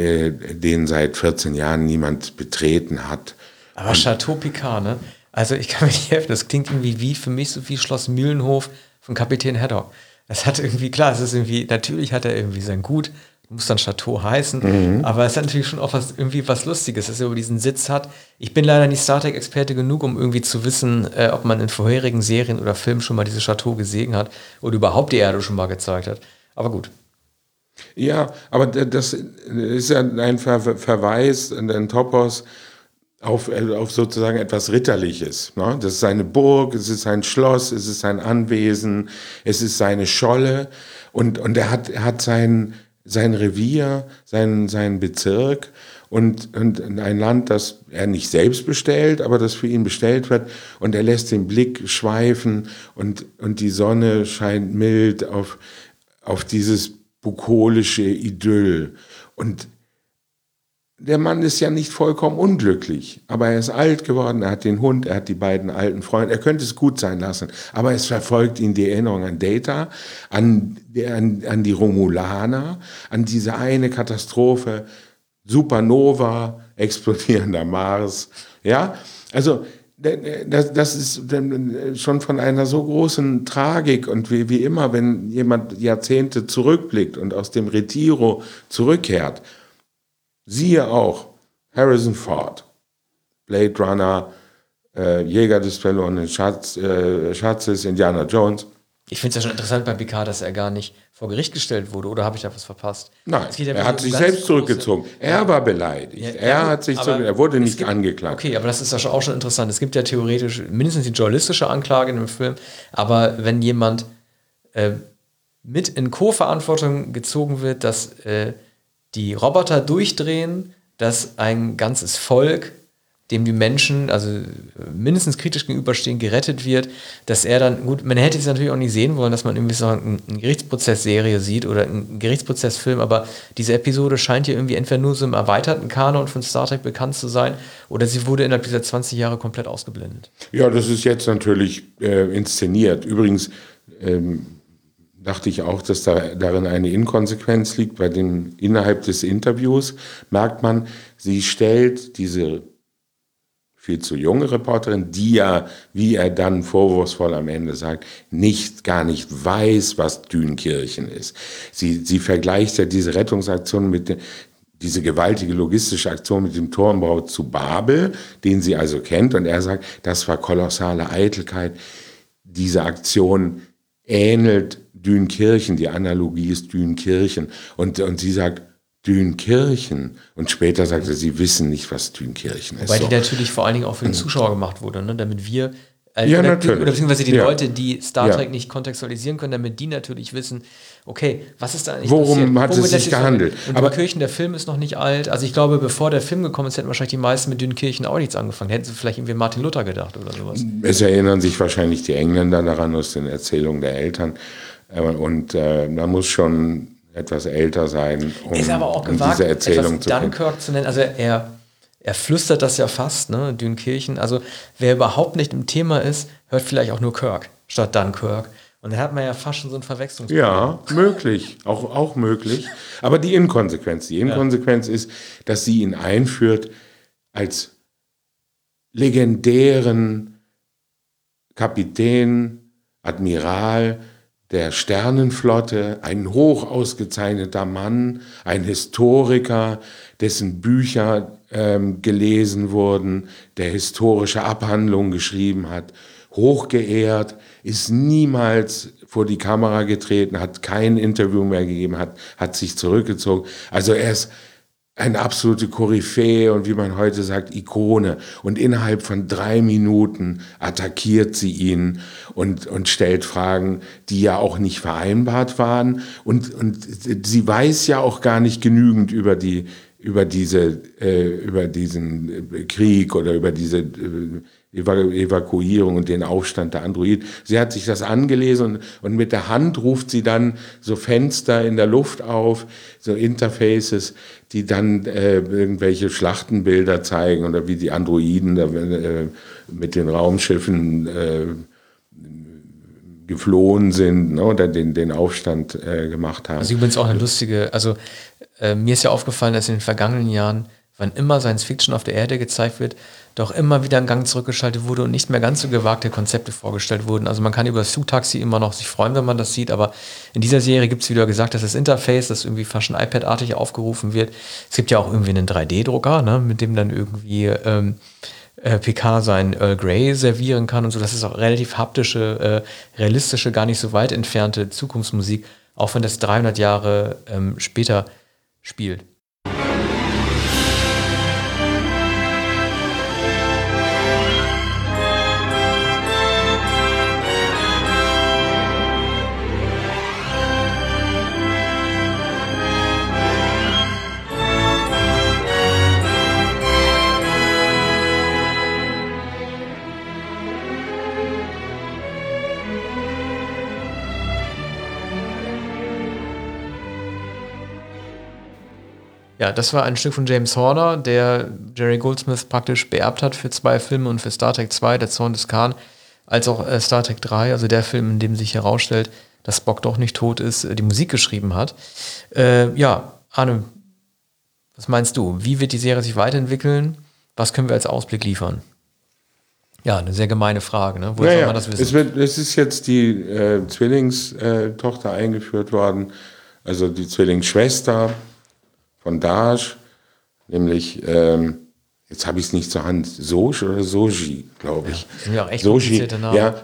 den seit 14 Jahren niemand betreten hat. Aber Chateau Picard, ne? Also ich kann mir nicht helfen, das klingt irgendwie wie für mich so wie Schloss Mühlenhof von Kapitän Haddock. Das hat irgendwie, klar, es ist irgendwie, natürlich hat er irgendwie sein Gut, muss dann Chateau heißen, aber es hat natürlich schon auch was Lustiges, dass er über diesen Sitz hat. Ich bin leider nicht Star Trek-Experte genug, um irgendwie zu wissen, ob man in vorherigen Serien oder Filmen schon mal dieses Chateau gesehen hat oder überhaupt die Erde schon mal gezeigt hat. Aber gut. Ja, aber das ist ja ein Verweis, ein Topos, auf sozusagen etwas Ritterliches. Ne? Das ist seine Burg, es ist sein Schloss, es ist sein Anwesen, es ist seine Scholle und er hat sein Revier, seinen Bezirk und ein Land, das er nicht selbst bestellt, aber das für ihn bestellt wird und er lässt den Blick schweifen und die Sonne scheint mild auf dieses bukolische Idyll und der Mann ist ja nicht vollkommen unglücklich, aber er ist alt geworden, er hat den Hund, er hat die beiden alten Freunde, er könnte es gut sein lassen, aber es verfolgt ihn die Erinnerung an Data, an die Romulaner, an diese eine Katastrophe, Supernova, explodierender Mars, ja, also das ist schon von einer so großen Tragik und wie immer, wenn jemand Jahrzehnte zurückblickt und aus dem Retiro zurückkehrt, siehe auch Harrison Ford, Blade Runner, Jäger des verlorenen Schatzes, Indiana Jones. Ich finde es ja schon interessant bei Picard, dass er gar nicht vor Gericht gestellt wurde. Oder habe ich da was verpasst? Nein, er hat sich selbst zurückgezogen. Er war beleidigt. Er wurde nicht angeklagt. Okay, aber das ist ja auch schon interessant. Es gibt ja theoretisch mindestens die journalistische Anklage in dem Film. Aber wenn jemand mit in Co-Verantwortung gezogen wird, dass die Roboter durchdrehen, dass ein ganzes Volk, dem die Menschen, also mindestens kritisch gegenüberstehen, gerettet wird, dass er dann, gut, man hätte es natürlich auch nicht sehen wollen, dass man irgendwie so eine Gerichtsprozessserie sieht oder einen Gerichtsprozessfilm, aber diese Episode scheint ja irgendwie entweder nur so im erweiterten Kanon von Star Trek bekannt zu sein oder sie wurde innerhalb dieser 20 Jahre komplett ausgeblendet. Ja, das ist jetzt natürlich inszeniert. Übrigens dachte ich auch, dass darin eine Inkonsequenz liegt. Bei dem innerhalb des Interviews merkt man, sie stellt diese viel zu junge Reporterin, die ja, wie er dann vorwurfsvoll am Ende sagt, gar nicht weiß, was Dünkirchen ist. Sie vergleicht ja diese Rettungsaktion diese gewaltige logistische Aktion mit dem Turmbau zu Babel, den sie also kennt. Und er sagt, das war kolossale Eitelkeit. Diese Aktion ähnelt Dünkirchen, die Analogie ist Dünkirchen. Und sie sagt, Dünkirchen. Und später sagt sie wissen nicht, was Dünkirchen ist. Weil die natürlich vor allen Dingen auch für den Zuschauer gemacht wurde, ne? Damit wir natürlich. Oder beziehungsweise die Leute, die Star Trek nicht kontextualisieren können, damit die natürlich wissen, okay, was ist da eigentlich Worum passiert? hat es sich gehandelt? Und Dünkirchen, der Film ist noch nicht alt. Also ich glaube, bevor der Film gekommen ist, hätten wahrscheinlich die meisten mit Dünkirchen auch nichts angefangen. Hätten sie vielleicht irgendwie Martin Luther gedacht oder sowas. Es erinnern sich wahrscheinlich die Engländer daran aus den Erzählungen der Eltern. Und man muss schon etwas älter sein, um ist aber auch gewagt, diese Erzählung zu kennen. Dunkirk zu nennen. Also er flüstert das ja fast, ne, Dünkirchen. Also wer überhaupt nicht im Thema ist, hört vielleicht auch nur Kirk statt Dunkirk. Und dann hat man ja fast schon so ein Verwechslungsproblem. Ja, möglich, auch möglich. Aber die Inkonsequenz ist, dass sie ihn einführt als legendären Kapitän, Admiral der Sternenflotte, ein hoch ausgezeichneter Mann, ein Historiker, dessen Bücher gelesen wurden, der historische Abhandlungen geschrieben hat, hochgeehrt, ist niemals vor die Kamera getreten, hat kein Interview mehr gegeben, hat sich zurückgezogen. Also er ist eine absolute Koryphäe und wie man heute sagt, Ikone. Und innerhalb von 3 Minuten attackiert sie ihn und stellt Fragen, die ja auch nicht vereinbart waren. Und sie weiß ja auch gar nicht genügend über diesen Krieg oder über diese Evakuierung und den Aufstand der Androiden. Sie hat sich das angelesen und mit der Hand ruft sie dann so Fenster in der Luft auf, so Interfaces, die dann irgendwelche Schlachtenbilder zeigen oder wie die Androiden mit den Raumschiffen geflohen sind, ne, oder den Aufstand gemacht haben. Also übrigens auch eine lustige, mir ist ja aufgefallen, dass in den vergangenen Jahren, wann immer Science-Fiction auf der Erde gezeigt wird, doch immer wieder ein Gang zurückgeschaltet wurde und nicht mehr ganz so gewagte Konzepte vorgestellt wurden. Also man kann über Su-Taxi immer noch sich freuen, wenn man das sieht, aber in dieser Serie gibt es, wie du ja gesagt hast, das Interface, das irgendwie fast schon iPad-artig aufgerufen wird. Es gibt ja auch irgendwie einen 3D-Drucker, ne, mit dem dann irgendwie Picard sein Earl Grey servieren kann und so. Das ist auch relativ haptische, realistische, gar nicht so weit entfernte Zukunftsmusik, auch wenn das 300 Jahre später spielt. Ja, das war ein Stück von James Horner, der Jerry Goldsmith praktisch beerbt hat für 2 Filme und für Star Trek 2, Der Zorn des Khan, als auch Star Trek 3, also der Film, in dem sich herausstellt, dass Spock doch nicht tot ist, die Musik geschrieben hat. Ja, Arne, was meinst du? Wie wird die Serie sich weiterentwickeln? Was können wir als Ausblick liefern? Ja, eine sehr gemeine Frage, ne? Woher soll man das wissen? Es ist jetzt die Zwillingstochter eingeführt worden, also die Zwillingsschwester von Dash, nämlich, jetzt habe ich es nicht zur Hand, Soj oder Soji, glaube ich. Ja, sind ja auch echt komplizierte Namen. Ja,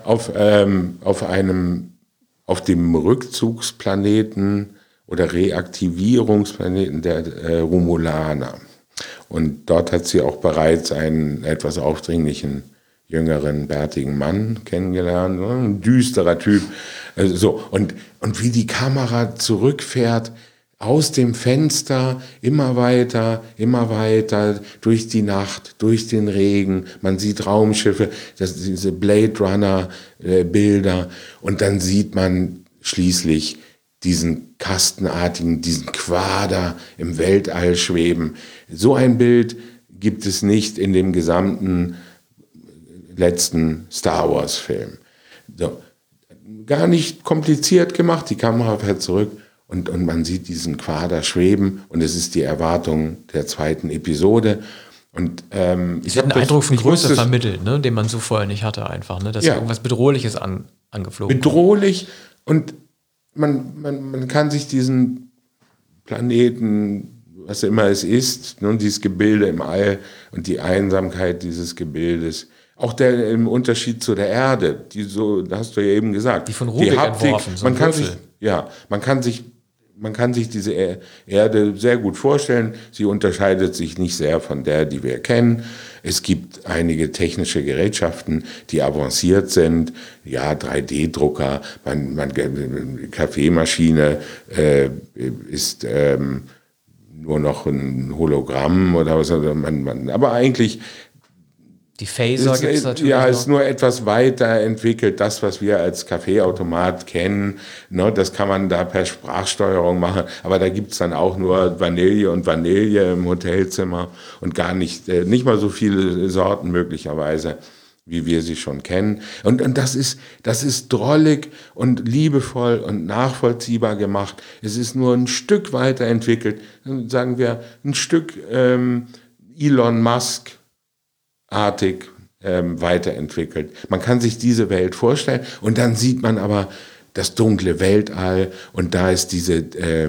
auf dem Rückzugsplaneten oder Reaktivierungsplaneten der Romulaner. Und dort hat sie auch bereits einen etwas aufdringlichen, jüngeren, bärtigen Mann kennengelernt, ein düsterer Typ. Also so. Und wie die Kamera zurückfährt, aus dem Fenster, immer weiter, durch die Nacht, durch den Regen. Man sieht Raumschiffe, diese Blade Runner Bilder. Und dann sieht man schließlich diesen kastenartigen, diesen Quader im Weltall schweben. So ein Bild gibt es nicht in dem gesamten letzten Star Wars Film. So. Gar nicht kompliziert gemacht, die Kamera fährt zurück. Und man sieht diesen Quader schweben und es ist die Erwartung der 2. Episode. Und es wird einen Eindruck von Größe vermittelt, ne, den man so vorher nicht hatte einfach, ne, dass irgendwas Bedrohliches angeflogen ist. Bedrohlich und man kann sich diesen Planeten, was immer es ist, ne, dieses Gebilde im All und die Einsamkeit dieses Gebildes, auch der im Unterschied zu der Erde, die so, da hast du ja eben gesagt, die von Rubik entworfen, man kann sich man kann sich diese Erde sehr gut vorstellen. Sie unterscheidet sich nicht sehr von der, die wir kennen. Es gibt einige technische Gerätschaften, die avanciert sind. Ja, 3D-Drucker, Kaffeemaschine ist nur noch ein Hologramm oder was. Aber eigentlich die Phaser gibt es natürlich ja, noch. ist nur etwas weiterentwickelt. Das, was wir als Kaffeeautomat kennen, ne, das kann man da per Sprachsteuerung machen. Aber da gibt's dann auch nur Vanille und Vanille im Hotelzimmer und gar nicht mal so viele Sorten möglicherweise, wie wir sie schon kennen. Und das ist drollig und liebevoll und nachvollziehbar gemacht. Es ist nur ein Stück weiterentwickelt, sagen wir ein Stück Elon Musk artig weiterentwickelt. Man kann sich diese Welt vorstellen und dann sieht man aber das dunkle Weltall und da ist diese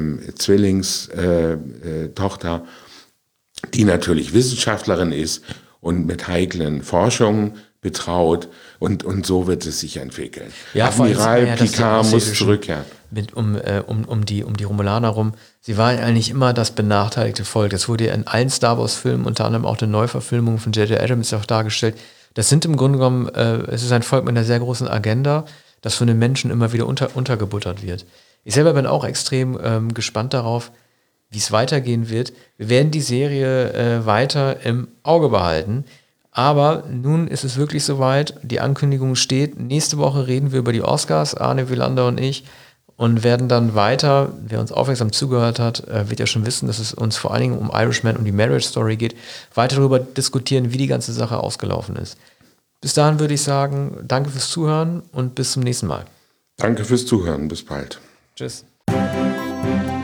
Zwillingstochter, die natürlich Wissenschaftlerin ist und mit heiklen Forschungen betraut und so wird es sich entwickeln. Ja, Admiral Picard muss zurückkehren. Um die Romulaner rum. Sie waren eigentlich immer das benachteiligte Volk. Das wurde ja in allen Star Wars Filmen, unter anderem auch eine Neuverfilmung von J.J. Abrams auch dargestellt. Das sind im Grunde genommen, es ist ein Volk mit einer sehr großen Agenda, das von den Menschen immer wieder untergebuttert wird. Ich selber bin auch extrem gespannt darauf, wie es weitergehen wird. Wir werden die Serie weiter im Auge behalten. Aber nun ist es wirklich soweit, die Ankündigung steht. Nächste Woche reden wir über die Oscars, Arne Wielander und ich, und werden dann weiter, wer uns aufmerksam zugehört hat, wird ja schon wissen, dass es uns vor allen Dingen um Irishman und die Marriage Story geht, weiter darüber diskutieren, wie die ganze Sache ausgelaufen ist. Bis dahin würde ich sagen, danke fürs Zuhören und bis zum nächsten Mal. Danke fürs Zuhören, bis bald. Tschüss.